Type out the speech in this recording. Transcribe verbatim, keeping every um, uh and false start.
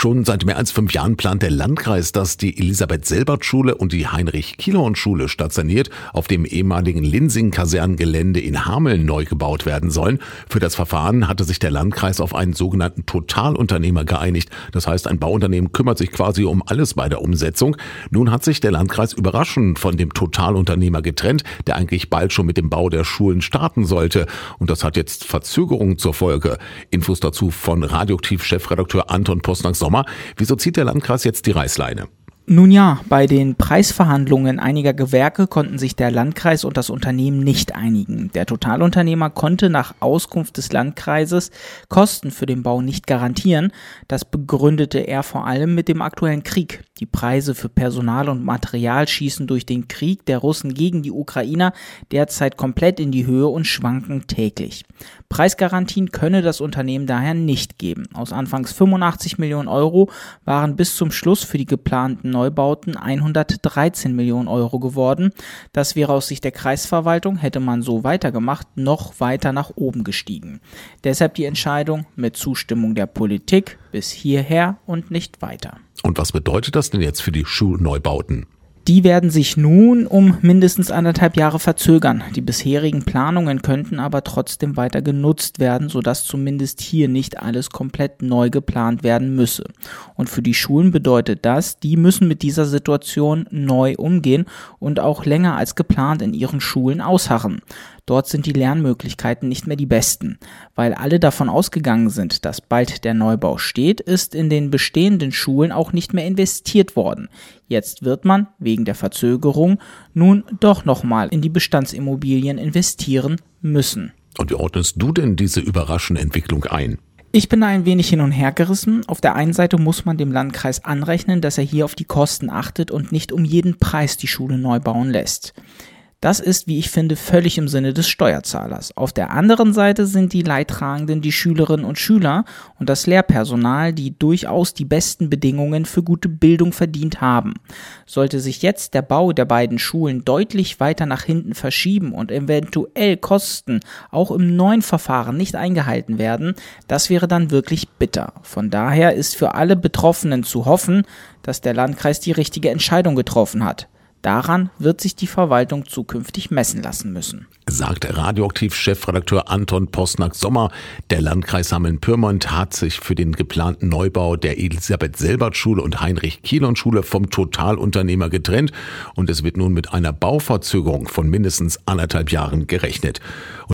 Schon seit mehr als fünf Jahren plant der Landkreis, dass die Elisabeth-Selbert-Schule und die Heinrich-Kielhorn-Schule stationiert auf dem ehemaligen Linsing-Kasernengelände in Hameln neu gebaut werden sollen. Für das Verfahren hatte sich der Landkreis auf einen sogenannten Totalunternehmer geeinigt. Das heißt, ein Bauunternehmen kümmert sich quasi um alles bei der Umsetzung. Nun hat sich der Landkreis überraschend von dem Totalunternehmer getrennt, der eigentlich bald schon mit dem Bau der Schulen starten sollte. Und das hat jetzt Verzögerungen zur Folge. Infos dazu von Radioaktiv-Chefredakteur Anton Posnack-Sommer. Wieso zieht der Landkreis jetzt die Reißleine? Nun ja, bei den Preisverhandlungen einiger Gewerke konnten sich der Landkreis und das Unternehmen nicht einigen. Der Totalunternehmer konnte nach Auskunft des Landkreises Kosten für den Bau nicht garantieren. Das begründete er vor allem mit dem aktuellen Krieg. Die Preise für Personal und Material schießen durch den Krieg der Russen gegen die Ukrainer derzeit komplett in die Höhe und schwanken täglich. Preisgarantien könne das Unternehmen daher nicht geben. Aus anfangs fünfundachtzig Millionen Euro waren bis zum Schluss für die geplanten Neubauten hundertdreizehn Millionen Euro geworden. Das wäre aus Sicht der Kreisverwaltung, hätte man so weitergemacht, noch weiter nach oben gestiegen. Deshalb die Entscheidung mit Zustimmung der Politik bis hierher und nicht weiter. Und was bedeutet das denn jetzt für die Schulneubauten? Die werden sich nun um mindestens anderthalb Jahre verzögern. Die bisherigen Planungen könnten aber trotzdem weiter genutzt werden, sodass zumindest hier nicht alles komplett neu geplant werden müsse. Und für die Schulen bedeutet das, die müssen mit dieser Situation neu umgehen und auch länger als geplant in ihren Schulen ausharren. Dort sind die Lernmöglichkeiten nicht mehr die besten. Weil alle davon ausgegangen sind, dass bald der Neubau steht, ist in den bestehenden Schulen auch nicht mehr investiert worden. Jetzt wird man, wegen der Verzögerung, nun doch nochmal in die Bestandsimmobilien investieren müssen. Und wie ordnest du denn diese überraschende Entwicklung ein? Ich bin da ein wenig hin und her gerissen. Auf der einen Seite muss man dem Landkreis anrechnen, dass er hier auf die Kosten achtet und nicht um jeden Preis die Schule neu bauen lässt. Das ist, wie ich finde, völlig im Sinne des Steuerzahlers. Auf der anderen Seite sind die Leidtragenden die Schülerinnen und Schüler und das Lehrpersonal, die durchaus die besten Bedingungen für gute Bildung verdient haben. Sollte sich jetzt der Bau der beiden Schulen deutlich weiter nach hinten verschieben und eventuell Kosten auch im neuen Verfahren nicht eingehalten werden, das wäre dann wirklich bitter. Von daher ist für alle Betroffenen zu hoffen, dass der Landkreis die richtige Entscheidung getroffen hat. Daran wird sich die Verwaltung zukünftig messen lassen müssen. Sagt Radioaktiv-Chefredakteur Anton Posnack-Sommer. Der Landkreis Hameln-Pyrmont hat sich für den geplanten Neubau der Elisabeth-Selbert-Schule und Heinrich-Kielhorn-Schule vom Totalunternehmer getrennt und es wird nun mit einer Bauverzögerung von mindestens anderthalb Jahren gerechnet.